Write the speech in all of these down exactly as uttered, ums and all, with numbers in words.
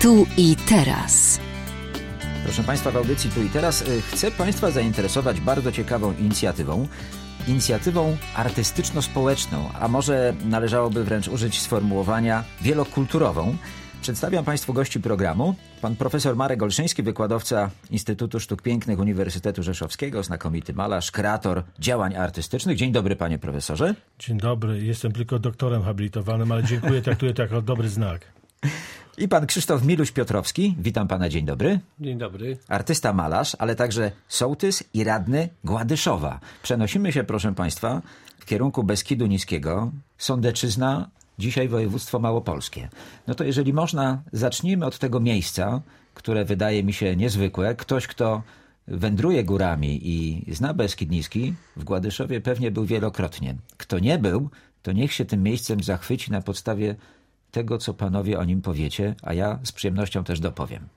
Tu i teraz. Proszę Państwa, w audycji Tu i teraz chcę Państwa zainteresować bardzo ciekawą inicjatywą. Inicjatywą artystyczno-społeczną, a może należałoby wręcz użyć sformułowania wielokulturową. Przedstawiam Państwu gości programu. Pan profesor Marek Olszyński, wykładowca Instytutu Sztuk Pięknych Uniwersytetu Rzeszowskiego, znakomity malarz, kreator działań artystycznych. Dzień dobry, panie profesorze. Dzień dobry, jestem tylko doktorem habilitowanym, ale dziękuję, traktuję to jako dobry znak. I pan Krzysztof Miluś-Piotrowski. Witam pana, dzień dobry. Dzień dobry. Artysta, malarz, ale także sołtys i radny Gładyszowa. Przenosimy się, proszę państwa, w kierunku Beskidu Niskiego. Sądeczyzna, dzisiaj województwo małopolskie. No to jeżeli można, zacznijmy od tego miejsca, które wydaje mi się niezwykłe. Ktoś, kto wędruje górami i zna Beskid Niski, w Gładyszowie pewnie był wielokrotnie. Kto nie był, to niech się tym miejscem zachwyci na podstawie tego, co panowie o nim powiecie, a ja z przyjemnością też dopowiem.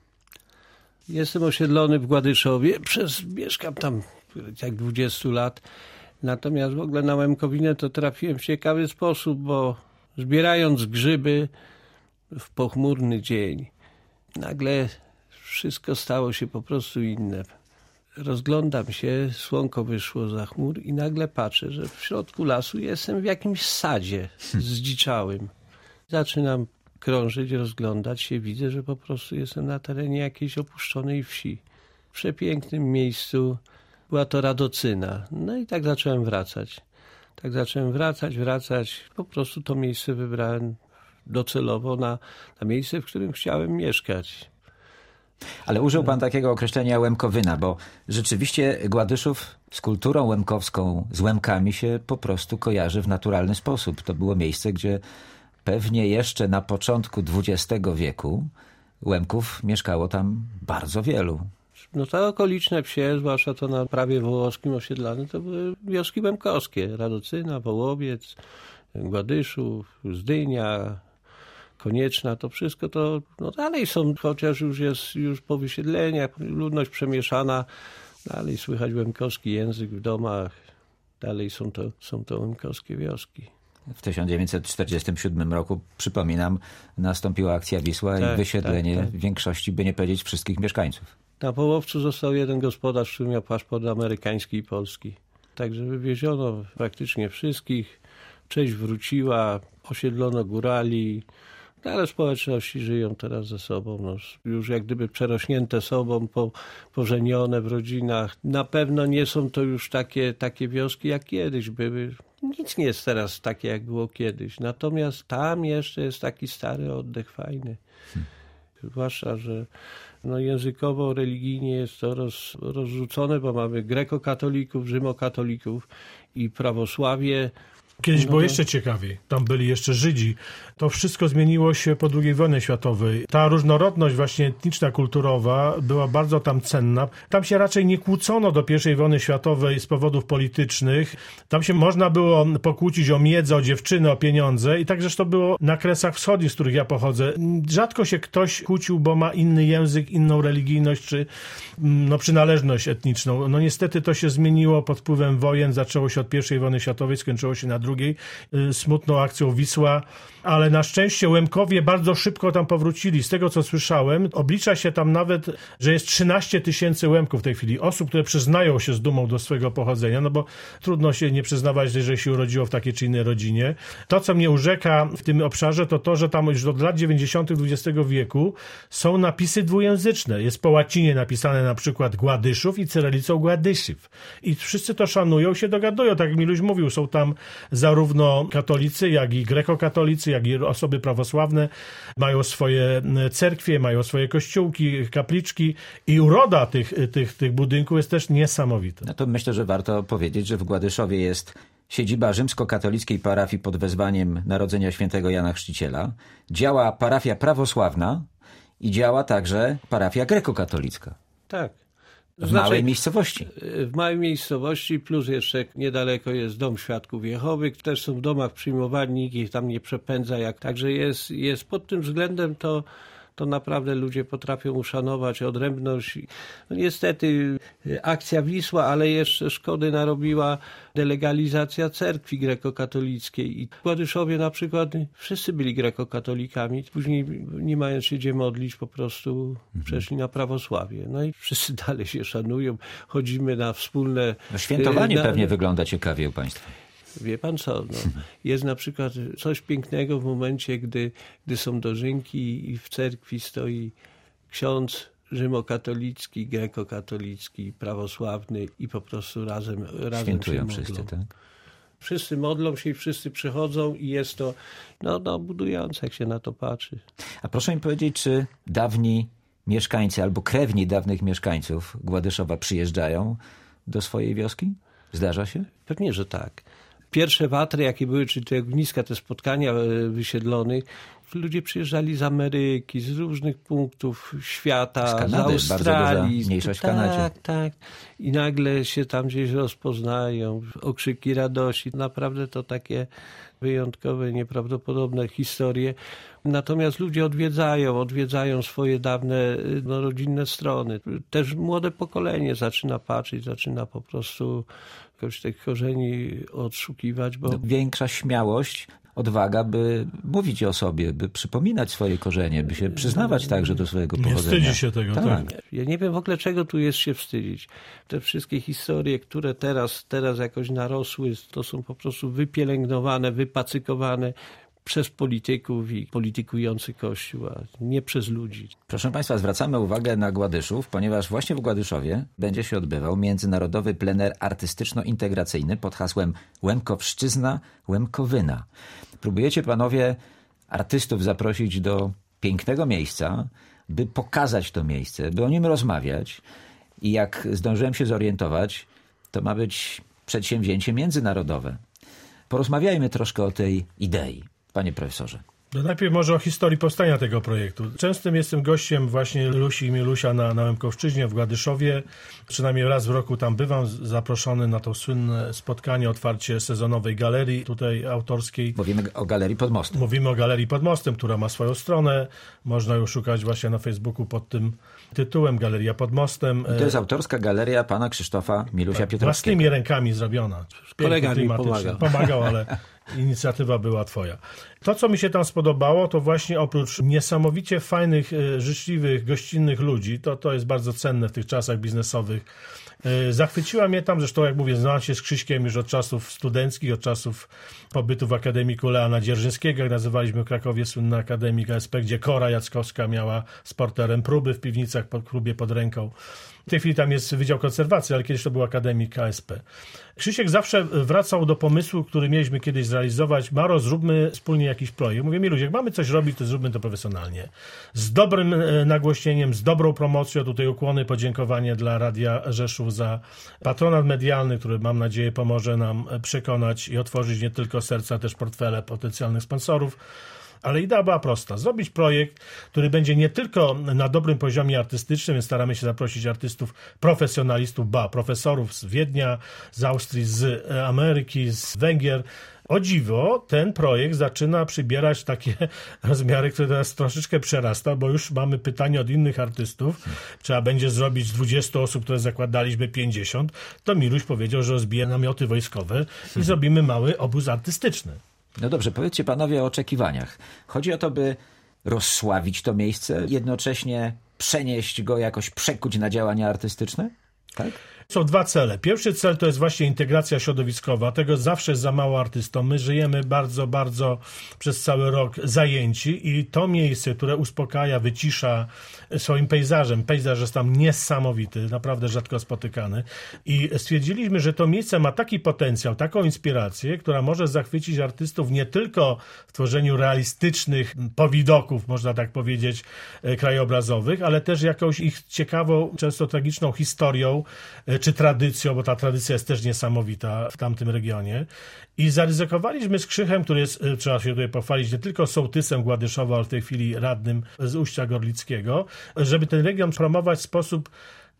Jestem osiedlony w Gładyszowie, przez, mieszkam tam jak dwadzieścia lat, natomiast w ogóle na Łemkowinę to trafiłem w ciekawy sposób, bo zbierając grzyby w pochmurny dzień, nagle wszystko stało się po prostu inne. Rozglądam się, słonko wyszło za chmur i nagle patrzę, że w środku lasu jestem w jakimś sadzie zdziczałym. Zaczynam krążyć, rozglądać się, widzę, że po prostu jestem na terenie jakiejś opuszczonej wsi. W przepięknym miejscu była to Radocyna. No i tak zacząłem wracać. Tak zacząłem wracać, wracać. Po prostu to miejsce wybrałem docelowo na, na miejsce, w którym chciałem mieszkać. Ale użył pan takiego określenia Łemkowyna, bo rzeczywiście Gładyszów z kulturą łemkowską, z Łemkami się po prostu kojarzy w naturalny sposób. To było miejsce, gdzie pewnie jeszcze na początku dwudziestego wieku Łemków mieszkało tam bardzo wielu. No te okoliczne wsie, zwłaszcza to na prawie wołowskim osiedlane, to były wioski łemkowskie. Radocyna, Wołowiec, Gładyszów, Zdynia, Konieczna, to wszystko to no dalej są, chociaż już jest już po wysiedleniach, ludność przemieszana, dalej słychać łemkowski język w domach, dalej są to, są to łemkowskie wioski. W tysiąc dziewięćset czterdziestym siódmym roku, przypominam, nastąpiła akcja Wisła tak, i wysiedlenie tak, tak. większości, by nie powiedzieć wszystkich mieszkańców. Na Połowcu został jeden gospodarz, który miał paszport amerykański i polski. Także wywieziono praktycznie wszystkich. Część wróciła, osiedlono górali, no ale społeczności żyją teraz ze sobą. No, już jak gdyby przerośnięte sobą, po, pożenione w rodzinach. Na pewno nie są to już takie, takie wioski, jak kiedyś były. Nic nie jest teraz takie, jak było kiedyś. Natomiast tam jeszcze jest taki stary oddech fajny. Hmm. Zwłaszcza, że no językowo, religijnie jest to roz, rozrzucone, bo mamy grekokatolików, rzymokatolików i prawosławie. Kiedyś no było to... jeszcze ciekawiej. Tam byli jeszcze Żydzi. To wszystko zmieniło się po drugiej wojnie światowej. Ta różnorodność właśnie etniczna, kulturowa była bardzo tam cenna. Tam się raczej nie kłócono do pierwszej wojny światowej z powodów politycznych. Tam się można było pokłócić o miedzę, o dziewczyny, o pieniądze. I tak zresztą było na Kresach Wschodnich, z których ja pochodzę. Rzadko się ktoś kłócił, bo ma inny język, inną religijność, czy no, przynależność etniczną. No niestety to się zmieniło pod wpływem wojen. Zaczęło się od pierwszej wojny światowej, skończyło się na drugiej smutną akcją Wisła, ale na szczęście Łemkowie bardzo szybko tam powrócili. Z tego, co słyszałem, oblicza się tam nawet, że jest trzynaście tysięcy Łemków w tej chwili. Osób, które przyznają się z dumą do swojego pochodzenia, no bo trudno się nie przyznawać, że się urodziło w takiej czy innej rodzinie. To, co mnie urzeka w tym obszarze, to to, że tam już od lat dziewięćdziesiątych dwudziestego wieku są napisy dwujęzyczne. Jest po łacinie napisane na przykład Gładyszów i cyrylicą Gładyszyw. I wszyscy to szanują, się dogadują. Tak jak Miluś mówił, są tam zarówno katolicy, jak i grekokatolicy, jak i osoby prawosławne. Mają swoje cerkwie, mają swoje kościółki, kapliczki i uroda tych, tych, tych budynków jest też niesamowita. No to myślę, że warto powiedzieć, że w Gładyszowie jest siedziba rzymskokatolickiej parafii pod wezwaniem Narodzenia Świętego Jana Chrzciciela. Działa parafia prawosławna i działa także parafia grekokatolicka. Tak. W znaczy, małej miejscowości. W małej miejscowości, plus jeszcze niedaleko jest Dom Świadków Jehowy. Też są w domach przyjmowani, nikt ich tam nie przepędza. Jak, także jest, jest pod tym względem to, to naprawdę ludzie potrafią uszanować odrębność. No niestety akcja Wisła, ale jeszcze szkody narobiła delegalizacja cerkwi grekokatolickiej. I w Gładyszowie na przykład wszyscy byli grekokatolikami, później nie mając się gdzie modlić, po prostu mhm. przeszli na prawosławie. No i wszyscy dalej się szanują, chodzimy na wspólne... No świętowanie na, pewnie wygląda ciekawie u państwa. Wie pan co, no, jest na przykład coś pięknego w momencie, gdy, gdy są dożynki i w cerkwi stoi ksiądz rzymokatolicki, grekokatolicki, prawosławny i po prostu razem, razem świętują się modlą. wszyscy, tak? Wszyscy modlą się i wszyscy przychodzą i jest to no, no, budujące, jak się na to patrzy. A proszę mi powiedzieć, czy dawni mieszkańcy albo krewni dawnych mieszkańców Gładyszowa przyjeżdżają do swojej wioski? Zdarza się? Pewnie, że tak. Pierwsze watry, jakie były, czy te ogniska, te spotkania wysiedlonych, ludzie przyjeżdżali z Ameryki, z różnych punktów świata, z, Kanady, z Australii. Bardzo duża mniejszość w Kanadzie. Tak, tak. I nagle się tam gdzieś rozpoznają, okrzyki radości. Naprawdę to takie wyjątkowe, nieprawdopodobne historie. Natomiast ludzie odwiedzają, odwiedzają swoje dawne no, rodzinne strony. Też młode pokolenie zaczyna patrzeć, zaczyna po prostu jakoś tych korzeni odszukiwać. Bo... No, większa śmiałość, odwaga, by mówić o sobie, by przypominać swoje korzenie, by się przyznawać także do swojego pochodzenia. Nie wstydzi się tego. Tak. tak. Ja nie wiem w ogóle, czego tu jest się wstydzić. Te wszystkie historie, które teraz, teraz jakoś narosły, to są po prostu wypielęgnowane, wypacykowane przez polityków i politykujący Kościół, a nie przez ludzi. Proszę państwa, zwracamy uwagę na Gładyszów, ponieważ właśnie w Gładyszowie będzie się odbywał międzynarodowy plener artystyczno-integracyjny pod hasłem Łemkowszczyzna, Łemkowyna. Próbujecie panowie artystów zaprosić do pięknego miejsca, by pokazać to miejsce, by o nim rozmawiać i jak zdążyłem się zorientować, to ma być przedsięwzięcie międzynarodowe. Porozmawiajmy troszkę o tej idei. Panie profesorze. No najpierw może o historii powstania tego projektu. Częstym jestem gościem właśnie Lusi i Milusia na, na Łemkowszczyźnie w Gładyszowie. Przynajmniej raz w roku tam bywam, zaproszony na to słynne spotkanie, otwarcie sezonowej galerii tutaj autorskiej. Mówimy o Galerii pod Mostem. Mówimy o Galerii pod Mostem, która ma swoją stronę. Można ją szukać właśnie na Facebooku pod tym tytułem Galeria pod Mostem. I to jest autorska galeria pana Krzysztofa Milusia tak, Piotrowskiego. Własnymi rękami zrobiona. Kolega mi pomagał. Pomagał, ale inicjatywa była twoja. To, co mi się tam spodobało, to właśnie oprócz niesamowicie fajnych, życzliwych, gościnnych ludzi, to, to jest bardzo cenne w tych czasach biznesowych. Zachwyciła mnie tam, zresztą jak mówię, znałam się z Krzyśkiem już od czasów studenckich, od czasów pobytu w Akademiku Leona Dzierżyńskiego, jak nazywaliśmy w Krakowie słynny Akademik A S P, gdzie Kora Jackowska miała z porterem próby w piwnicach, po próbie pod ręką. W tej chwili tam jest Wydział Konserwacji, ale kiedyś to był Akademik A S P. Krzysiek zawsze wracał do pomysłu, który mieliśmy kiedyś zrealizować. Maro, zróbmy wspólnie jakiś projekt. Mówię, mi ludzie, jak mamy coś robić, to zróbmy to profesjonalnie. Z dobrym nagłośnieniem, z dobrą promocją. Tutaj ukłony, podziękowanie dla Radia Rzeszów za patronat medialny, który mam nadzieję pomoże nam przekonać i otworzyć nie tylko serca, też portfele potencjalnych sponsorów. Ale idea była prosta. Zrobić projekt, który będzie nie tylko na dobrym poziomie artystycznym, więc staramy się zaprosić artystów, profesjonalistów, ba, profesorów z Wiednia, z Austrii, z Ameryki, z Węgier. O dziwo, ten projekt zaczyna przybierać takie rozmiary, które teraz troszeczkę przerasta, bo już mamy pytanie od innych artystów. Trzeba będzie zrobić z dwudziestu osób, które zakładaliśmy pięćdziesiąt. To Miluś powiedział, że rozbije namioty wojskowe i zrobimy mały obóz artystyczny. No dobrze, powiedzcie panowie o oczekiwaniach. Chodzi o to, by rozsławić to miejsce, jednocześnie przenieść go, jakoś przekuć na działania artystyczne? Tak? Są dwa cele. Pierwszy cel to jest właśnie integracja środowiskowa. Tego zawsze jest za mało artystom. My żyjemy bardzo, bardzo przez cały rok zajęci i to miejsce, które uspokaja, wycisza swoim pejzażem. Pejzaż jest tam niesamowity, naprawdę rzadko spotykany. I stwierdziliśmy, że to miejsce ma taki potencjał, taką inspirację, która może zachwycić artystów nie tylko w tworzeniu realistycznych powidoków, można tak powiedzieć, krajobrazowych, ale też jakąś ich ciekawą, często tragiczną historią, czy tradycją, bo ta tradycja jest też niesamowita w tamtym regionie. I zaryzykowaliśmy z Krzychem, który jest, trzeba się tutaj pochwalić, nie tylko sołtysem Gładyszowa, ale w tej chwili radnym z Uścia Gorlickiego, żeby ten region promować w sposób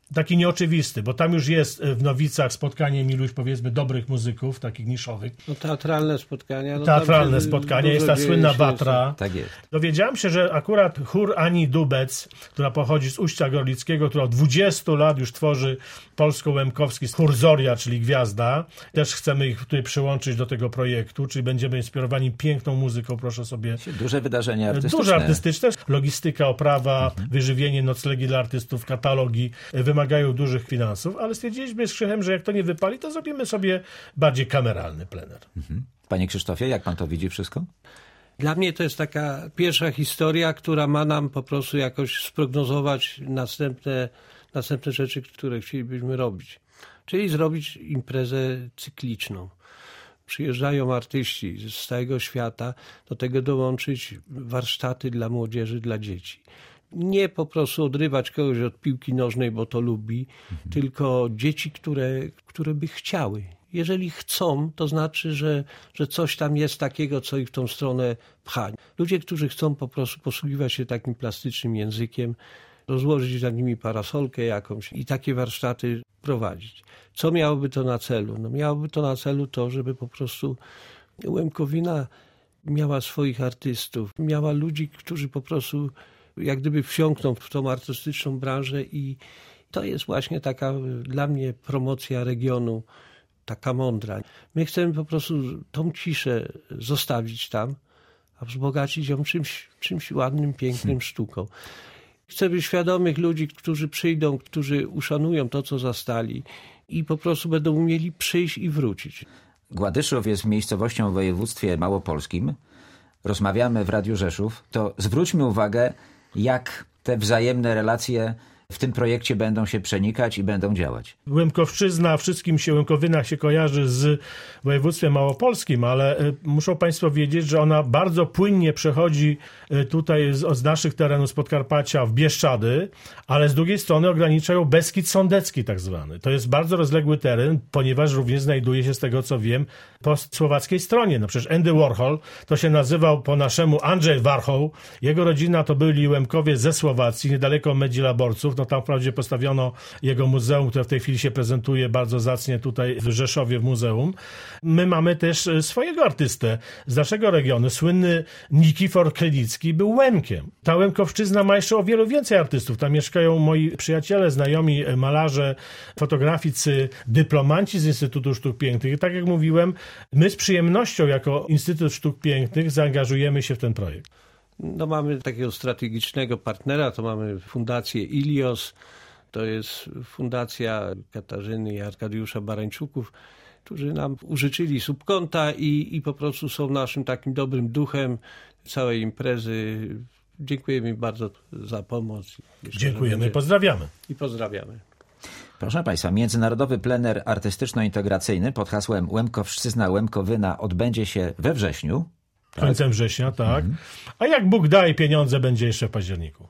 taki nieoczywisty, bo tam już jest w Nowicach spotkanie, Miluś, powiedzmy, dobrych muzyków, takich niszowych. No teatralne spotkania. No teatralne spotkania, jest ta słynna Watra. Tak jest. Dowiedziałem się, że akurat chór Ani Dubec, która pochodzi z Uścia Gorlickiego, która od dwudziestu lat już tworzy polsko-łemkowski chór Zoria, czyli Gwiazda. Też chcemy ich tutaj przyłączyć do tego projektu, czyli będziemy inspirowani piękną muzyką, proszę sobie. Duże wydarzenia artystyczne. Duże artystyczne. Logistyka, oprawa, mhm. wyżywienie, noclegi dla artystów, katalogi wymagają dużych finansów, ale stwierdziliśmy z Krzychem, że jak to nie wypali, to zrobimy sobie bardziej kameralny plener. Mhm. Panie Krzysztofie, jak pan to widzi wszystko? Dla mnie to jest taka pierwsza historia, która ma nam po prostu jakoś sprognozować następne, następne rzeczy, które chcielibyśmy robić. Czyli zrobić imprezę cykliczną. Przyjeżdżają artyści z całego świata, do tego dołączyć warsztaty dla młodzieży, dla dzieci. Nie po prostu odrywać kogoś od piłki nożnej, bo to lubi, mhm. tylko dzieci, które, które by chciały. Jeżeli chcą, to znaczy, że, że coś tam jest takiego, co ich w tą stronę pcha. Ludzie, którzy chcą po prostu posługiwać się takim plastycznym językiem, rozłożyć nad nimi parasolkę jakąś i takie warsztaty prowadzić. Co miałoby to na celu? No miałoby to na celu to, żeby po prostu Łemkowina miała swoich artystów, miała ludzi, którzy po prostu jak gdyby wsiąkną w tą artystyczną branżę i to jest właśnie taka dla mnie promocja regionu, taka mądra. My chcemy po prostu tą ciszę zostawić tam, a wzbogacić ją czymś, czymś ładnym, pięknym sztuką. Chcemy świadomych ludzi, którzy przyjdą, którzy uszanują to, co zastali i po prostu będą umieli przyjść i wrócić. Gładyszów jest miejscowością w województwie małopolskim. Rozmawiamy w Radiu Rzeszów. To zwróćmy uwagę, jak te wzajemne relacje w tym projekcie będą się przenikać i będą działać. Łemkowszczyzna, wszystkim się Łemkowina się kojarzy z województwem małopolskim, ale muszą państwo wiedzieć, że ona bardzo płynnie przechodzi tutaj z, z naszych terenów z Podkarpacia w Bieszczady, ale z drugiej strony ograniczają Beskid Sądecki tak zwany. To jest bardzo rozległy teren, ponieważ również znajduje się, z tego co wiem, po słowackiej stronie. No przecież Andy Warhol to się nazywał po naszemu Andrzej Warchoł. Jego rodzina to byli Łemkowie ze Słowacji, niedaleko Medzilaborców. No tam wprawdzie postawiono jego muzeum, które w tej chwili się prezentuje bardzo zacnie tutaj w Rzeszowie w muzeum. My mamy też swojego artystę z naszego regionu. Słynny Nikifor Krylicki był Łemkiem. Ta Łemkowszczyzna ma jeszcze o wielu więcej artystów. Tam mieszkają moi przyjaciele, znajomi, malarze, fotograficy, dyplomanci z Instytutu Sztuk Pięknych. I tak jak mówiłem, my z przyjemnością jako Instytut Sztuk Pięknych zaangażujemy się w ten projekt. No mamy takiego strategicznego partnera, to mamy Fundację Ilios, to jest fundacja Katarzyny i Arkadiusza Barańczuków, którzy nam użyczyli subkonta i, i po prostu są naszym takim dobrym duchem całej imprezy. Dziękujemy im bardzo za pomoc. Jeszcze Dziękujemy i pozdrawiamy. I pozdrawiamy. Proszę Państwa, międzynarodowy plener artystyczno-integracyjny pod hasłem Łemkowszczyzna, Łemkowyna odbędzie się we wrześniu. Tak? Końcem września, tak. Mhm. A jak Bóg da i pieniądze, będzie jeszcze w październiku.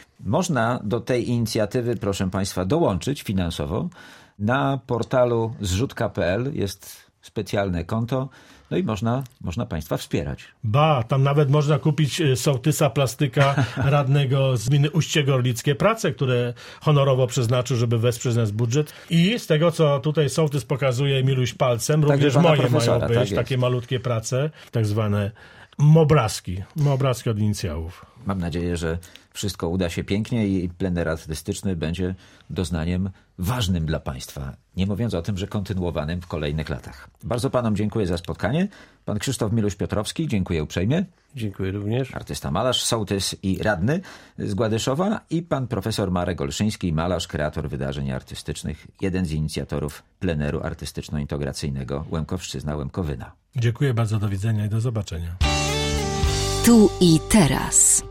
Można do tej inicjatywy, proszę Państwa, dołączyć finansowo. Na portalu zrzutka kropka pe el jest specjalne konto, no i można, można Państwa wspierać. Ba, tam nawet można kupić sołtysa plastyka radnego z gminy Uście Gorlickie Prace, które honorowo przeznaczył, żeby wesprzeć nas budżet. I z tego, co tutaj sołtys pokazuje Miluś palcem, tak, również moje mają być tak takie malutkie prace, tak zwane mobrazki, mobrazki od inicjałów. Mam nadzieję, że wszystko uda się pięknie i plener artystyczny będzie doznaniem ważnym dla Państwa. Nie mówiąc o tym, że kontynuowanym w kolejnych latach. Bardzo Panom dziękuję za spotkanie. Pan Krzysztof Miluś-Piotrowski, dziękuję uprzejmie. Dziękuję również. Artysta malarz, sołtys i radny z Gładyszowa i pan profesor Marek Olszyński, malarz, kreator wydarzeń artystycznych, jeden z inicjatorów pleneru artystyczno-integracyjnego Łemkowszczyzna, Łemkowyna. Dziękuję bardzo, do widzenia i do zobaczenia. Tu i teraz.